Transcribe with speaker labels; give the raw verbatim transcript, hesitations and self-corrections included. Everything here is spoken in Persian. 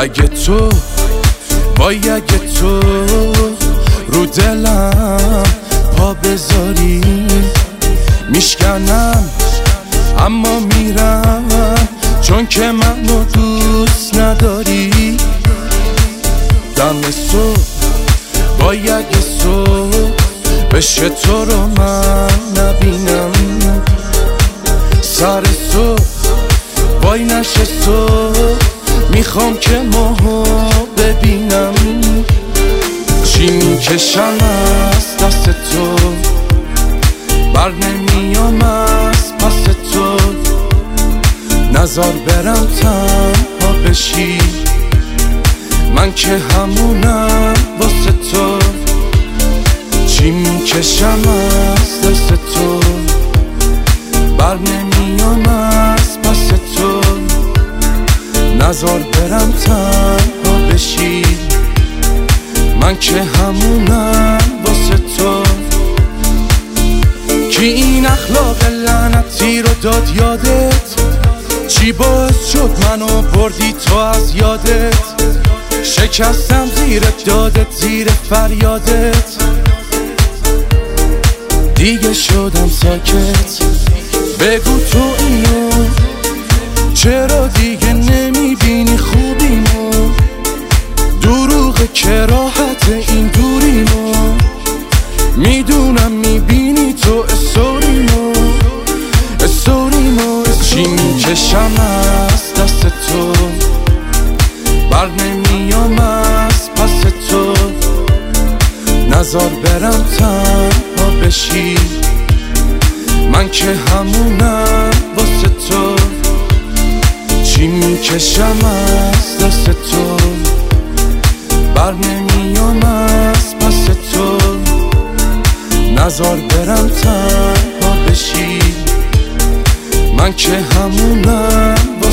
Speaker 1: اگه تو وای اگه تو رو دلم پا بذاری میشکنم اما میرم، چون که منو دوست نداری. دم صبح وای اگه صبح بشه تو رو من نبینم، سر صبح وای نشه صبح میخوام که ماهو ببینم. چی میکشم از دست تو بر نمیام از پس تو، نزار برم تنها بشی، من که همونم واسه تو. چی میکشم از دست تو بر نمیام از پس تو، نزار برم تنها بشی، من که همونم واسه تو. کی این اخلاق لعنتی رو داد یادت؟ چی باعث شد منو بردی تو از یادت؟ شکستم زیر دادت زیر فریادت، دیگه شدم ساکت. بگو تو اینو چرا دیگه نمیبینی خوبیمو؟ دروغ که راحت این دوریمو، میدونم میبینی تو استوریمو استوریمو. چی میکشم از دست تو بر نمیام از پس تو، نزار برم تنها بشی، من که همونم واسه تو. چی میکشم از دست تو بر نمیام از پس تو، نزار برم تنها بشی، من که همونم